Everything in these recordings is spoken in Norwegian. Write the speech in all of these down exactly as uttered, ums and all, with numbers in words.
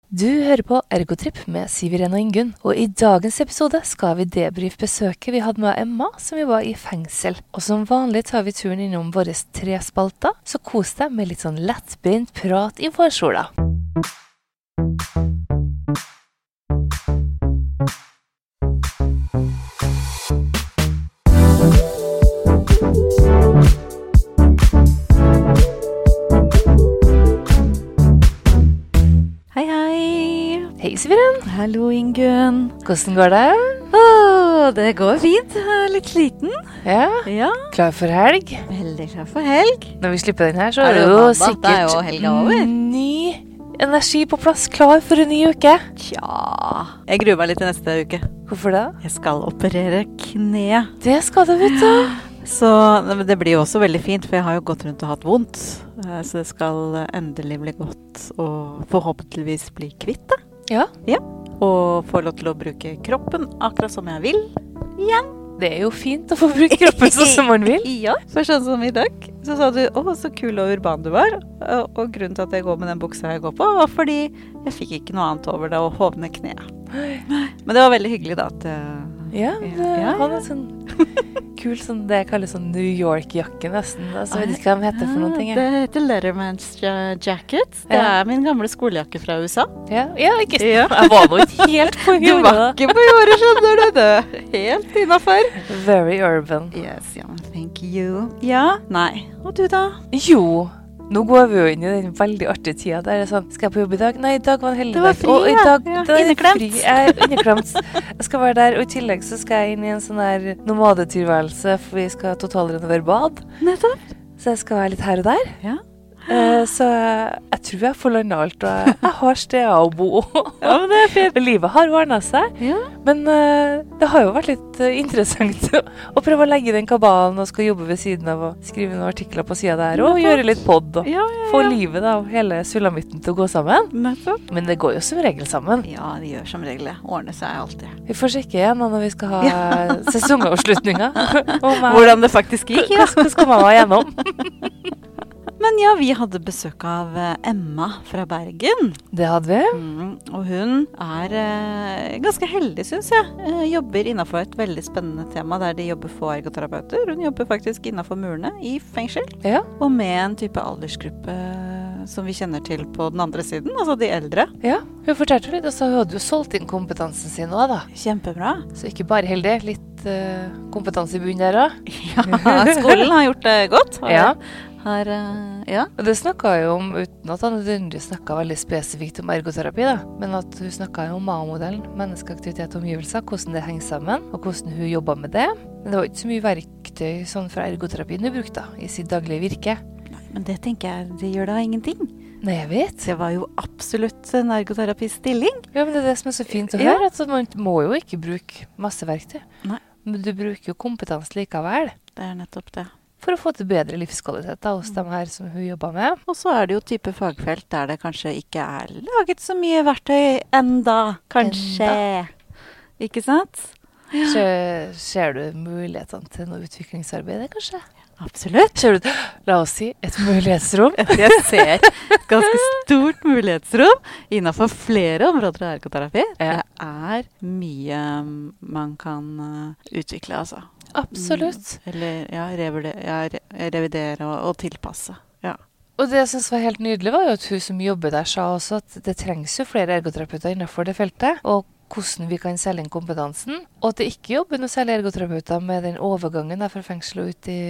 Du hører på Ergotrip med Siveren og Ingunn, og i dagens episode skal vi debrife besøket vi hadde med Emma, som vi var i fengsel. Og som vanlig tar vi turen innom våre tre spalter, så kos deg med litt sånn lettbeint prat i vårsola. Hei, Siveren. Hallo, Ingunn. Hvordan går det? Åh, det går fint. Jeg er litt sliten. Ja? Ja. Klar for helg? Veldig klar for helg. Når vi slipper den her, så Er er det det jo jo mandag? Det er jo sikkert helga over. ny energi på plass, klar for en ny uke. Tja, jeg gruer meg litt til neste uke. Hvorfor det? Jeg skal operere kne. Det skal du, vet du. Så men det blir jo også veldig fint, for jeg har jo gått rundt og hatt vondt. Eh, Så det skal endelig bli godt, og forhåpentligvis bli kvitt det. Ja. Og få lov til å bruke kroppen akkurat som jeg vil. Det er jo fint å få bruke kroppen sånn som man vil. Ja, for sånn som i dag, så sa du, å, så kul og urban du var. Og, og grunnen til at jeg går med den buksa jeg går på, var fordi jeg fikk ikke noe annet over det å hovne kne. Men det var veldig hyggelig da at... Uh, Ja, det Ja, han er sånn kul, sånn det jeg kaller sånn New York-jakke nesten. Altså, jeg vet ikke hva de heter for noen ting. Det Jeg. heter Letterman's ja- jacket. Det Ja. er min gamle skolejakke fra U S A. Ja, ja, ikke Ja. Jeg var nå ikke helt på Du jorda. var da. ikke på jordet, skjønner du det. Helt innenfor. Very urban. Yes, ja, thank you. Ja, nei. Og du da? Jo, nå går vi jo inn i den veldig artige tida der det er sånn, skal jeg på jobb i dag? Nei, i dag var en heldig Det var dag. fri, Og i ja. dag, Ja, da er det inneklemt. fri. Jeg er inneklemt. Jeg skal være der, og i tillegg så skal jeg inn i en sånn her nomadetilværelse, for vi skal totalrenovere bad. Nettopp. Så jeg skal være litt her og der. Ja. Eh, så jeg, jeg tror jeg får landet alt, og jeg, jeg har steder å bo. Ja, men det er fint. Livet har ordnet seg, Ja. men eh, det har jo vært litt eh, interessant å, å prøve å legge den kabalen og skal jobbe ved siden av og skrive noen artikler på siden der, og Nettopp. gjøre litt podd og Ja, ja, få ja. livet da, og hele sulamitten til å gå sammen. Nettopp. Men det går jo som regel sammen. Ja, det gjør som regel det. Ordner seg alltid. Vi får sjekke igjen da når vi skal ha sesongavslutninger. Om jeg- Hvordan det faktisk gikk, ja. Hva skal man være gjennom? Men ja, vi hadde besøk av eh, Emma fra Bergen. Det hadde vi. Mm, og hun er eh, ganske heldig, synes jeg. Eh, jobber innenfor et veldig spennende tema der de jobber for ergoterapeuter. Hun jobber faktisk innenfor murene i fengsel. Ja, Og med en type aldersgruppe som vi kjenner til på den andre siden, altså de eldre. ja. Hun fortalte litt, og så hadde hun solgt inn kompetansen sin også da. Kjempebra. Så ikke bare heldig, litt eh, kompetanse i bunnen der også. Ja, skolen har gjort det godt. Har, Ja. har, eh, ja. Og det snakket jo om, uten at han nødvendigvis snakket veldig spesifikt om ergoterapi da, men at hun snakket jo om M A O-modellen, menneskeaktivitet og omgivelser, hvordan det henger sammen, og hvordan hun jobber med det. Men det var ikke så mye verktøy sånn fra ergoterapien hun brukte da, i sitt daglige virke. Men det tenker jeg, det gjør da ingenting. Nei, jeg vet. Det var jo absolutt en ergoterapistilling. Ja, men det er det som er så fint å Ja. høre, at man må jo ikke bruke masse verktøy. Nei. Men du bruker jo kompetanse likevel, Det er nettopp det. for å få til bedre livskvalitet da, hos dem her som hun jobber med. Og så er det jo type fagfelt der det kanskje ikke er laget så mye verktøy enda, kanskje. Ikke sant? Ser, ser du mulighetene til noe utviklingsarbeid, kanskje? Absolutt. Ser du, la oss si, et mulighetsrom? Jeg ser et ganske stort mulighetsrom innenfor flere områder av ergoterapi. Ja. Det er mye man kan eh, utvikle, altså. Absolutt. Mm, eller ja, revurdere, ja, re revidere og, og tilpasse. Ja. Og det jeg synes var helt nydelig var jo at hun som jobber der sa også at det trengs jo flere ergoterapeuter innenfor det feltet, og hvordan vi kan selge inn kompetansen, og at det ikke jobber noe særlig ergoterapeuter med den overgangen der fra fengsel og ut i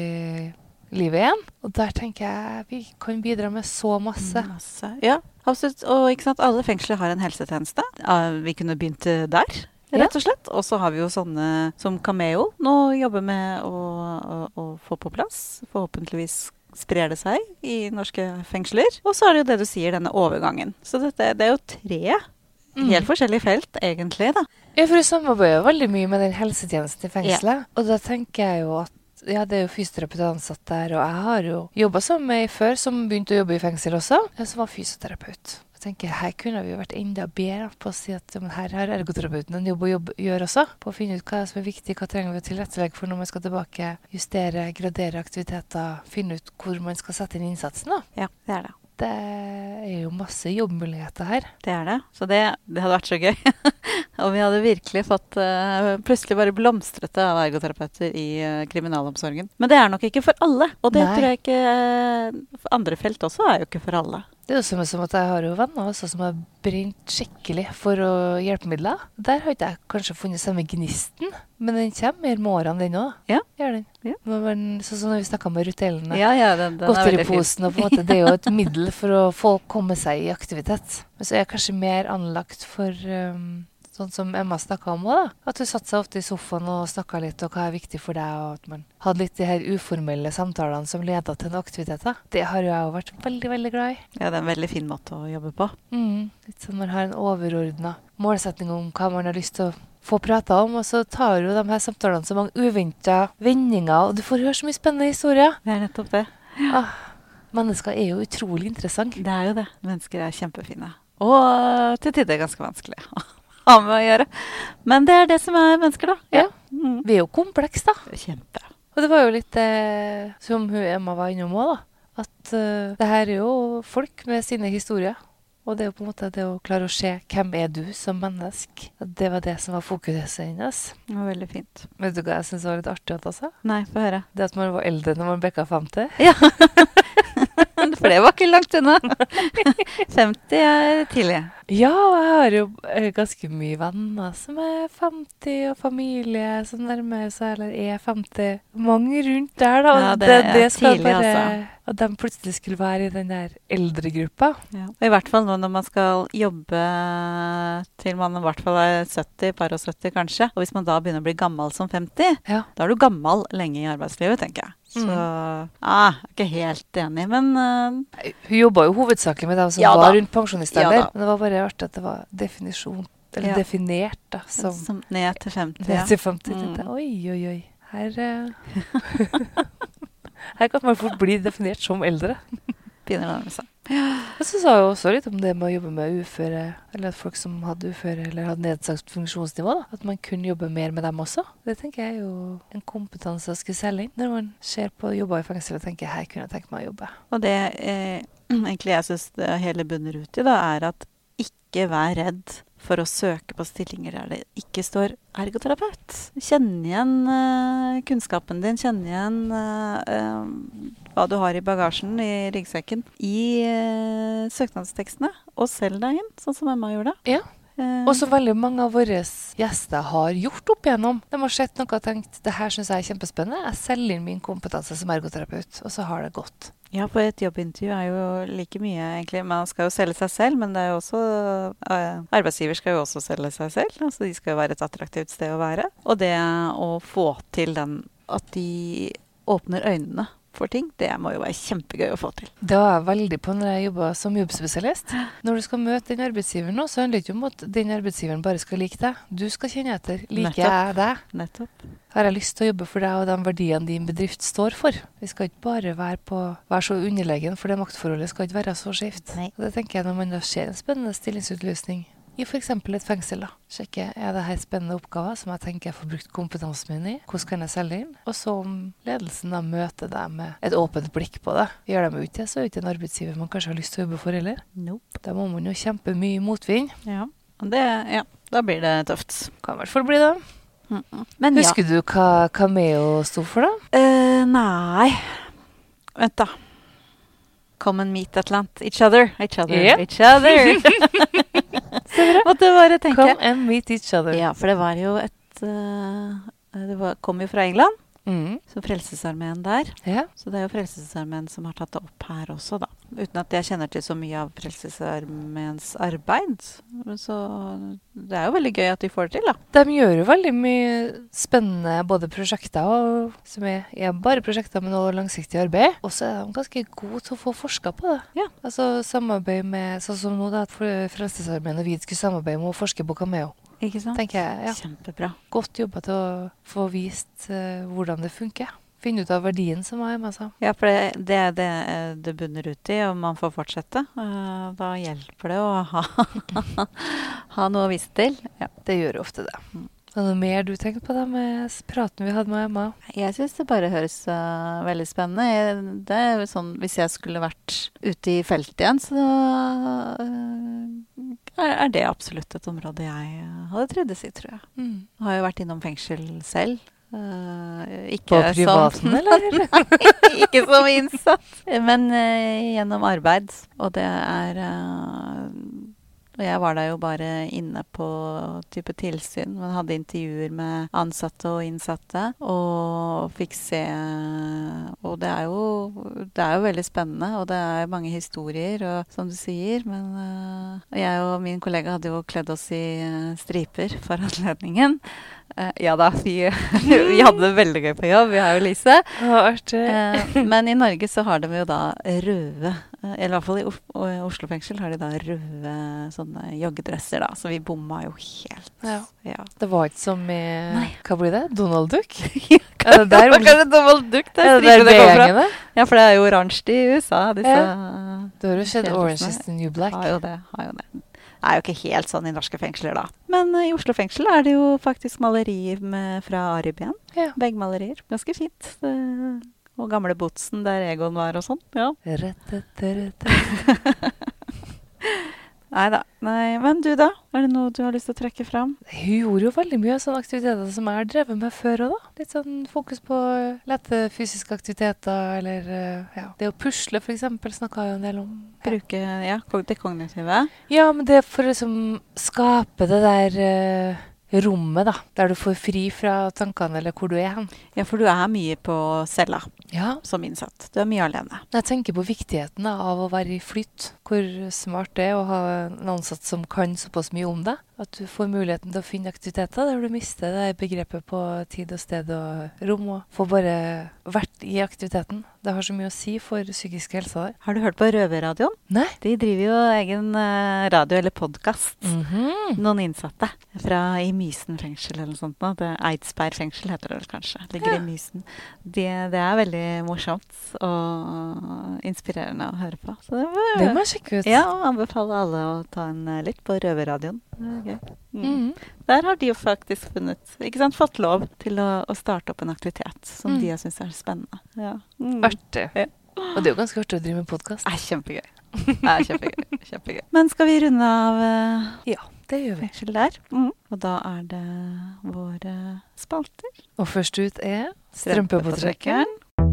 livet igjen. Og der tenker jeg vi kan bidra med så masse. Masse. Ja, absolutt. Og ikke sant, alle fengsler har en helsetjeneste. Ja, vi kunne begynt der, rett og slett. Og så har vi jo sånne som Cameo nå jobber med å, å, å få på plass. Forhåpentligvis sprer det seg i norske fengsler. Og så er det jo det du sier, denne overgangen. Så dette, det er jo tre helt forskjellige felt, egentlig, da. Ja, for du samarbeider veldig mye med den helsetjenesten i fengselet. Og da tenker jeg jo at ja, det er jo fysioterapeut ansatt der, og jeg har jo jobbet sammen med ei før som begynte å jobbe i fengsel også, som var fysioterapeut. Jeg tenker, her kunne vi jo vært enda bedre på å si at ja, men her har ergoterapeuten en jobb å jobbe, gjøre også, på å finne ut hva som er viktig, hva trenger vi å tilrettelegge for når man skal tilbake, justere, gradere aktiviteter, finne ut hvor man skal sette inn innsatsen da. Ja, det er det. det er jo masse jobbmuligheter her. Det er det. Så det, det hadde vært så gøy. Og vi hadde virkelig fått uh, plutselig bare blomstret det av ergoterapeuter i uh, kriminalomsorgen. Men det er nok ikke for alle. Og det Nei. tror jeg ikke uh, andre felt også er jo ikke for alle. Det er jo som, som at jeg har jo venner også som har brent skikkelig for å hjelpemidler. Der har ikke jeg kanskje funnet samme gnisten, men den kommer mer med årene den også. Ja. Gjør den. Ja. Men, sånn som når vi snakket med rutellene. Ja, ja, den, den er veldig fin. Godteriposen, og på en måte, det er jo et middel for å få komme seg i aktivitet. Men så er jeg kanskje mer anlagt for um, sånn som Emma snakket om også, da. At hun satt seg ofte i sofaen og snakket litt, og hva er viktig for deg, og at man hadde litt de her uformelle samtalene som ledet til en aktivitet. Da. Det har jo jeg jo vært veldig, veldig glad i. Ja, det er en veldig fin måte å jobbe på. Mm, litt sånn man har en overordnet målsetning om hva man har lyst til å få prate om, og så tar jo de her samtalene så mange uventet vendinger, og du får høre så mye spennende historier. Det er nettopp det. Ah, mennesker er jo utrolig interessant. Det er jo det. Mennesker er kjempefine. Og til tider ganske vanskelig å ha med å gjøre. Men det er det som er mennesker, da. Ja. Mm. Vi er jo kompleks, da. Kjempe. Og det var jo litt eh, som hun Emma var innom også, da. At eh, det her er jo folk med sine historier. Og det er jo på en måte det å klare å se hvem er du som menneske. Det var det som var fokuset hennes. Det var veldig fint. Vet du hva jeg synes var litt artig å sa? Nei, få høre. Det at man var eldre når man bekka femti. Ja. For det var ikke langt unna. femti er tidlig. Ja, og jeg har jo eh, ganske mye venner som er femti, og familie som nærmer seg eller er femti. Mange rundt der, da. Og Ja, det det, er det skal tidlig, bare altså. At de plutselig skulle være i den der eldre gruppa. Ja. Og i hvert fall nå når man skal jobbe til man i hvert fall er sytti, par og sytti kanskje. Og hvis man da begynner å bli gammel som femti, Ja. da er du gammel lenge i arbeidslivet, tenker jeg. Så Mm. ah, jeg er ikke helt enig, men uh, Hun jobba jo hovedsakelig med dem som Ja da. var rundt pensjonistalder. Ja da. Men det var bare artig at det var definisjon, eller Ja. definert da, som, som ned til femti. ned Ja. til femti. Mm. Tenkte jeg, Oi, oi, oi. Her, eh, her kan man fort bli definert som eldre. Begynner å nærme seg. Og så sa jeg også litt om det med å jobbe med uføre, eller at folk som hadde uføre eller hadde nedsatt funksjonsnivå, da, at man kunne jobbe mer med dem også. Det tenker jeg er jo en kompetanse å skulle selge inn. Når man ser på jobber i fengsel og tenker, her kunne jeg tenkt meg å jobbe. Og det eh, egentlig jeg synes det hele bunner ut i, da, er at ikke vær redd for å søke på stillinger der det ikke står ergoterapeut. Kjenn igjen eh, kunnskapen din, kjenn igjen eh, eh, hva du har i bagasjen, i ryggsekken, i eh, søknadstekstene, og selg deg inn, sånn som Emma gjorde. Ja. Eh, Og som veldig mange av våre gjester har gjort opp igjennom. De har sett noe og tenkt, det her synes jeg er kjempespennende. Jeg selger inn min kompetanse som ergoterapeut, og så har det gått. Ja, for et jobbintervju er jo like mye, egentlig. Man skal jo selge seg selv, men det er jo også eh, arbeidsgiver skal jo også selge seg selv. Altså de skal jo være et attraktivt sted å være. Og det å få til den, at de åpner øynene for ting, det må jo være kjempegøy å få til. Det var jeg veldig på når jeg jobbet som jobbspesialist. Når du skal møte den arbeidsgiveren nå, så handler det ikke om at den arbeidsgiveren bare skal like deg. Du skal kjenne etter. Liker jeg deg? Nettopp. Har jeg lyst til å jobbe for deg og de verdiene din bedrift står for? Vi skal ikke bare være, på, være så underlegen, for det maktforholdet skal ikke være så skjevt. Nei. Og det tenker jeg når man da ser en spennende stillingsutlysning i for eksempel et fengsel, da. Sjekke, er det her spennende oppgaver som jeg tenker jeg får brukt kompetansen min i? Hvordan kan jeg selge inn? Og så om ledelsen da møter deg med et åpent blikk på det. Gjør dem ut til, så er det ikke en arbeidsgiver man kanskje har lyst til å jobbe for heller. Nope. Da må man jo kjempe mye i motvind. Ja. Og det, ja, da blir det tøft. Kan i hvert fall bli det. Mm -mm. Men ja. Husker du hva Cameo sto for da? Eh, nei. Vent da. Come and meet Atlant. Each other. Each other. Yep. Each other. Måtte bare tenke. Come and meet each other. Ja, for det var jo et uh, Det var, kom jo fra England. Mm. Så Frelsesarmeen der. Ja. Så det er jo Frelsesarmeen som har tatt det opp her også, da. Uten at jeg kjenner til så mye av Frelsesarmeens arbeid. Så det er jo veldig gøy at de får det til, da. De gjør jo veldig mye spennende både prosjekter, og, som er, er bare prosjekter med noe langsiktig arbeid. Og så er de ganske gode til å få forsket på det. Ja. Altså samarbeid med, sånn som nå da, at Frelsesarmeen og vi skulle samarbeide med å forske på Cameo. Ikke sant? Tenker jeg, ja. Kjempebra. Godt jobbet til å få vist uh, hvordan det funker. Finne ut av verdien som er med seg. Ja, for det det er det det bunner ut i, og man får fortsette. Uh, da hjelper det å ha, ha noe å vise til. Ja. Det gjør ofte det. Er det noe mer du tenkte på da med praten vi hadde med Emma? Jeg synes det bare høres uh, veldig spennende. Jeg, det er jo sånn, hvis jeg skulle vært ute i feltet igjen, så uh, er, er det absolutt et område jeg hadde trivdes i, tror jeg. Mm. Jeg har jo vært innom fengsel selv. Uh, ikke På privaten, som, eller? Nei, ikke som innsatt, men uh, gjennom arbeid. Og det er... Uh, Og jeg var da jo bare inne på type tilsyn, men hadde intervjuer med ansatte og innsatte, og fikk se, og det er jo, det er jo veldig spennende, og det er mange historier, og, som du sier, men uh, jeg og min kollega hadde jo kledd oss i uh, striper for anledningen. Uh, ja da, vi, vi hadde det veldig gøy på jobb, vi har jo Lise. Å, artig. Uh, men i Norge så har de jo da røde, uh, eller i hvert fall i Os Oslo fengsel har de da røde sånne joggedresser da, så vi bomma jo helt. Ja. Ja. Det var ikke som i, Nei. hva blir det? Donald Duck? Er det der kanskje Donald Duck der Er det der stripene kommer fra? B-gjengene? Ja, for det er jo oransje i U S A, disse... Ja. Du har jo sett Orange is the New Black. Har jo det, har jo det. Det er jo ikke helt sånn i norske fengsler da. Men uh, i Oslo fengsel er det jo faktisk malerier med, fra Aribien. Ja. Veggmalerier. Ganske fint. Uh, og gamle botsen der Egon var og sånn. Ja. Neida. Nei, men du da? Er det noe du har lyst til å trekke fram? Hun gjorde jo veldig mye sånne aktiviteter som jeg har drevet med før også da. Litt sånn fokus på lette fysiske aktiviteter, eller uh, ja. Det å pusle for eksempel snakket jeg jo en del om. Bruke, ja, det kognitive. Ja, men det er for å liksom skape det der uh, rommet da, der du får fri fra tankene eller hvor du er hen. Ja, for du er mye på cella Ja. som innsatt. Du er mye alene. Jeg tenker på viktigheten da, av å være i flytt. Hvor smart det er å ha en ansatt som kan såpass mye om det. At du får muligheten til å finne aktiviteter der du mister det begrepet på tid og sted og rom. Og får bare vært i aktiviteten. Det har så mye å si for psykisk helse der. Har du hørt på Røverradioen? Nei. De driver jo egen uh, radio eller podcast. Mhm. Noen innsatte fra i Mysen fengsel eller noe sånt nå. Det er Eidsberg fengsel heter det vel kanskje. Ligger Ja. i Mysen. Det, det er veldig morsomt og inspirerende å høre på. Så det, var, Det må jeg sjekke ut. ja, og anbefaler alle å ta en uh, litt på Røverradioen. Det er gøy. Mm. Mhm. Der har de jo faktisk funnet, ikke sant, fått lov til å, å starte opp en aktivitet som Mm. de har syntes er spennende. Ja. Mm. Artig. Ja. Og det er jo ganske artig å drive med podcast. Det er kjempegøy. Det er kjempegøy. Kjempegøy. Men skal vi runde av uh, Ja, det gjør vi. fengsel der? Mm. Og da er det våre spalter. Og først ut er strømpepåtrekkeren.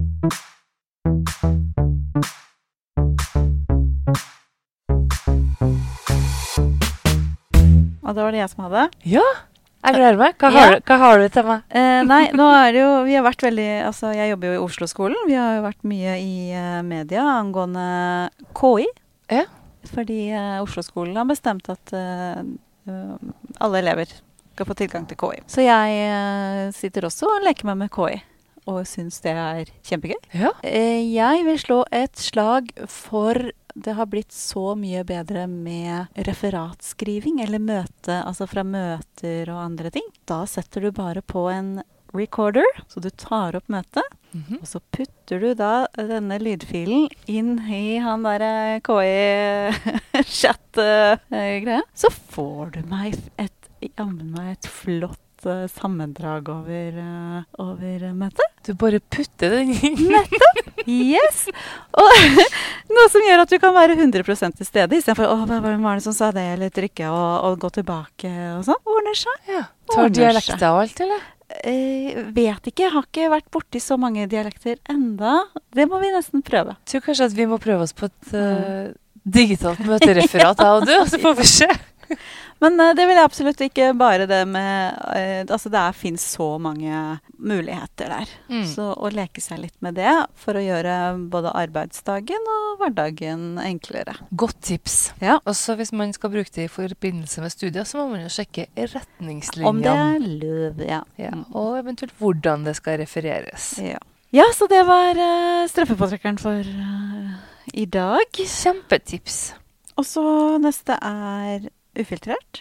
Og da var det jeg som hadde. Ja, jeg gleder meg. Hva Ja. har, du, hva har du til meg? Eh, nei, nå er det jo, vi har vært veldig, altså jeg jobber jo i Oslo-skolen. Vi har jo vært mye i eh, media angående K I. Ja. Fordi eh, Oslo-skolen har bestemt at eh, eh, alle elever skal få tilgang til K I. Så jeg eh, sitter også og leker meg med K I. Og synes det er kjempegøy. Ja. Eh, jeg vil slå et slag for det har blitt så mye bedre med referatskriving, eller møte, altså fra møter og andre ting. Da setter du bare på en recorder, så du tar opp møtet, Mhm. og så putter du da denne lydfilen inn i han der K I-chat-greia. Så får du meg et, jammen meg et flott eh, sammendrag over, eh, over møtet. Du bare putter den inn. Nettopp! Yes! Og noe som gjør at du kan være hundre prosent til stede, i stedet for, åh, hva var det som sa det, eller trykke og, og gå tilbake og sånn. Ordner seg. Ja. Tar Ordner dialekter seg. og alt, eller? Eh, vet ikke, jeg har ikke vært borti så mange dialekter enda. Det må vi nesten prøve. Jeg tror kanskje at vi må prøve oss på et uh, digitalt møtereferat, jeg og du, og så får vi se. Men eh, det vil jeg absolutt ikke bare det med, eh, altså det er, finnes så mange muligheter der. Mm. Så å leke seg litt med det for å gjøre både arbeidsdagen og hverdagen enklere. Godt tips. Ja. Også hvis man skal bruke det i forbindelse med studier, så må man jo sjekke retningslinjene. Om det er løv, ja. Ja, Mm. og eventuelt hvordan det skal refereres. Ja. Ja, så det var uh, strømpepåtrekkeren for uh, i dag. Kjempetips. Og så neste er ufiltrert.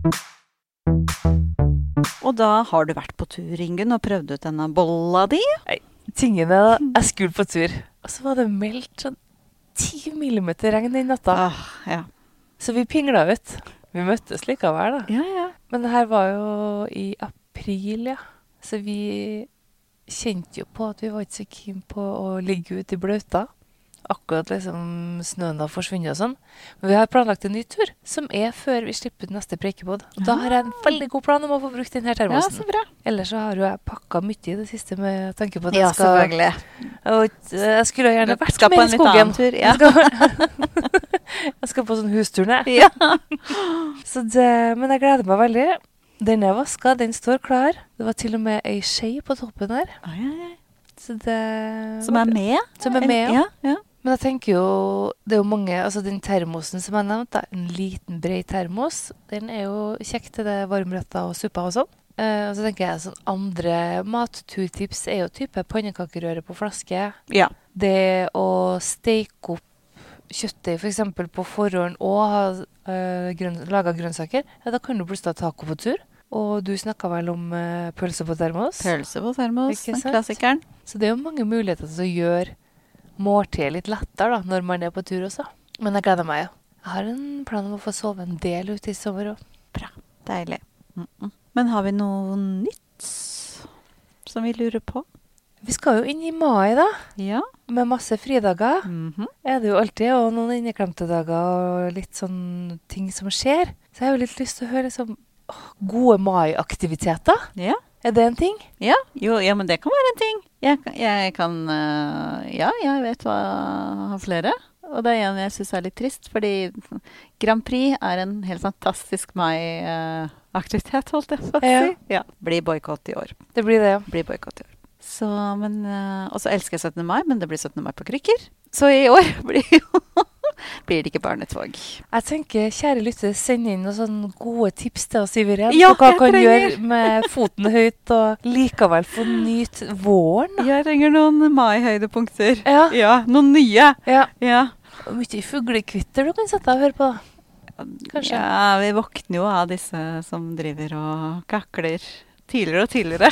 Og da har du vært på tur, Ingunn, og prøvd ut denne bolla di. Tingene da, jeg skulle på tur, og så var det meldt sånn ti millimeter regn den natta. Ah, ja. Så vi pingla ut. Vi møttes likevel da. Ja, ja. Men det her var jo i april, ja. Så vi kjente jo på at vi var ikke så keen på å ligge ute i bløta. Akkurat liksom snøen har forsvunnet og sånn. Men vi har planlagt en ny tur, som er før vi slipper ut neste preikepod. Og da har jeg en veldig god plan om å få brukt denne termosen. Ja, så bra. Ellers så har jo jeg pakket mye i det siste med tanke på at jeg Ja, skal... selvfølgelig. Og jeg skulle gjerne vært Skal på med en i litt skogen. annen tur, ja. Jeg skal, jeg skal på sånn husturné. Ja. Så det, men jeg gleder meg veldig. Den er vasket, den står klar. Det var til og med ei skje på toppen her. Ah, ja, ja. Så det... Som er med? Som er med, ja. Ja, ja. Men jeg tenker jo, det er jo mange, altså den termosen som jeg nevnte, en liten bred termos, den er jo kjekk til det varmretter og supper og sånn. Eh, og så tenker jeg sånn andre matturtips er jo type pannekakerøre på flaske. Ja. Det å steke opp kjøttet for eksempel på forhånd og ha uh, grønn, laget grønnsaker, ja, da kan du plutselig ta taco på tur. Og du snakket vel om uh, pølse på termos. Pølse på termos, Ikke den sant? klassikeren. Så det er jo mange muligheter til å gjøre måltid litt lettere da, når man er på tur også. Men jeg gleder meg, ja. Jeg har en plan om å få sove en del ute i sommer også. Bra, deilig. Mm -mm. Men har vi noe nytt som vi lurer på? Vi skal jo inn i mai da, Ja. med masse fridager. Mhm. Er det jo alltid, og noen inneklemte dager og litt sånn ting som skjer. Så jeg har jo litt lyst til å høre liksom, åh, gode mai-aktiviteter. Ja. Er det en ting? Ja, jo, ja, men det kan være en ting. Jeg, kan- jeg kan, øh, ja, jeg vet hva jeg har flere. Og det er en jeg synes er litt trist, fordi Grand Prix er en helt fantastisk mai-aktivitet, holdt jeg på å Ja. si. Ja, blir boykott i år. Det blir det, ja. Blir boykott i år. Så, men, øh, og så elsker jeg syttende mai, men det blir syttende mai på krykker. Så i år blir, jo, blir det ikke barnetog. Jeg tenker, kjære lytter, send inn noen sånne gode tips til oss i Virén. Ja, på hva jeg kan trenger. gjøre med foten høyt og likevel få nyte våren. Da. Jeg trenger noen mai-høydepunkter. Ja. Ja, noen nye. Ja. Ja. Og mye fuglekvitter du kan sette deg og høre på. Da. Kanskje. Ja, vi våkner jo av disse som driver og kakler tidligere og tidligere.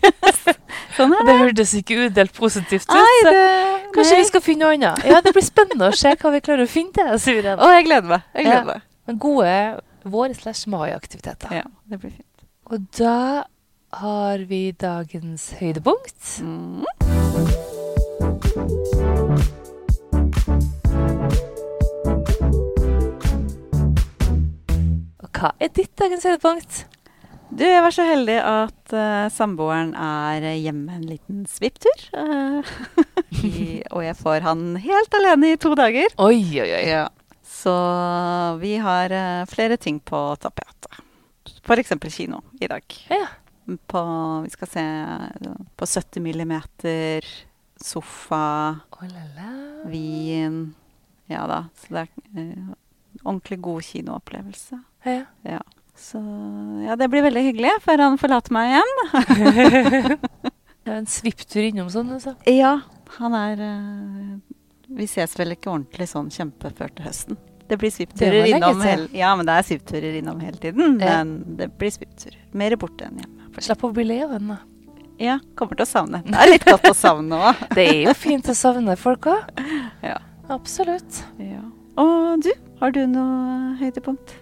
Sånn er Det hørtes ikke udelt positivt ut. Nei, så det... kanskje nei. vi skal finne noe annet. Ja, det blir spennende å se hva vi klarer å finne til oss i Virén. Å, jeg gleder meg. Jeg gleder Ja. meg. Men gode vår slash mai-aktiviteter. Ja, det blir fint. Og da har vi dagens høydepunkt. Mm. Og hva er ditt dagens høydepunkt? Du, jeg var så heldig at uh, samboeren er hjemme en liten svipptur. Uh, i- og jeg får han helt alene i to dager. Oi, oi, oi. Ja. Så vi har uh, flere ting på tapetet. For eksempel kino i dag. Ja. På, vi skal se uh, på sytti millimeter, sofa, Oh, la, la. vin. Ja da, så det er uh, ordentlig god kinoopplevelse. Ja. Ja. Så ja, det blir veldig hyggelig før han forlater meg igjen. Det er en svipptur innom sånn, altså. Ja, han er uh, Vi ses vel ikke ordentlig sånn kjempe før til høsten. Det blir Det svippturer var lenge innom til. hele Ja, men det er svippturer innom hele tiden. Ja. Men det blir svippturer. Mer borte enn hjemme. Slapp å bli lei av den, da. Ja, kommer til å savne. Det er litt godt å savne òg. Det er jo fint å savne folk òg. Ja. Absolutt. Ja. Og du, har du noe høydepunkt?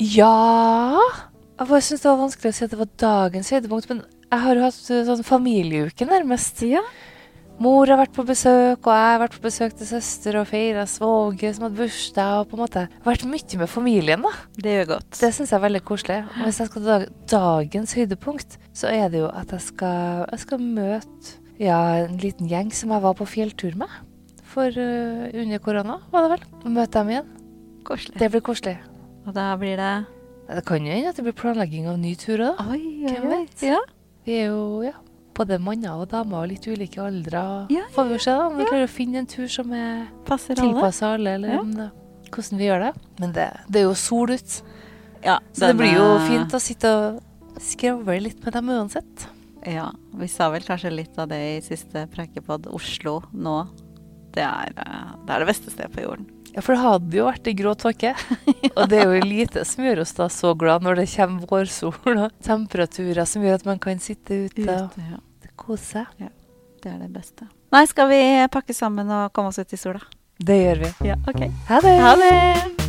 Ja Jeg bare synes det var vanskelig å si at det var dagens høydepunkt, men jeg har jo hatt uh, sånn familieuke nærmest. Ja. Mor har vært på besøk, og jeg har vært på besøk til søster og feiret svoger som hadde bursdag, og på en måte vært mye med familien, da. Det gjør godt. Det synes jeg er veldig koselig. Og hvis jeg skal ta dagens høydepunkt, så er det jo at jeg skal, jeg skal møte ja, en liten gjeng som jeg var på fjelltur med. For uh, under korona, var det vel. Og møte dem igjen. Koselig. Det blir koselig. Og da blir det Det kan jo hende at det blir planlegging av ny tur da. Oi, oi, Hvem oi. vet? Ja. Vi er jo, ja, både manner og damer og litt ulike aldre. Ja, Får vi jo se da, om vi ja. klarer å finne en tur som er Passer alle. tilpasset alle, eller Ja. om det, hvordan vi gjør det. Men det, det er jo sol ut, Ja, så det denne- blir jo fint å sitte og skravle litt med dem uansett. Ja, vi sa vel kanskje litt av det i siste prekepod. Oslo nå, det er, eh, det er det beste stedet på jorden. Ja, for det hadde jo vært i grå tåke. Og det er jo lite som gjør oss da så glad når det kommer vårsol og temperaturer som gjør at man kan sitte ute og Ute, ja. kose seg. Det er det beste. Nei, skal vi pakke sammen og komme oss ut i sola? Det gjør vi. Ja, ok. Ha det! Ha det!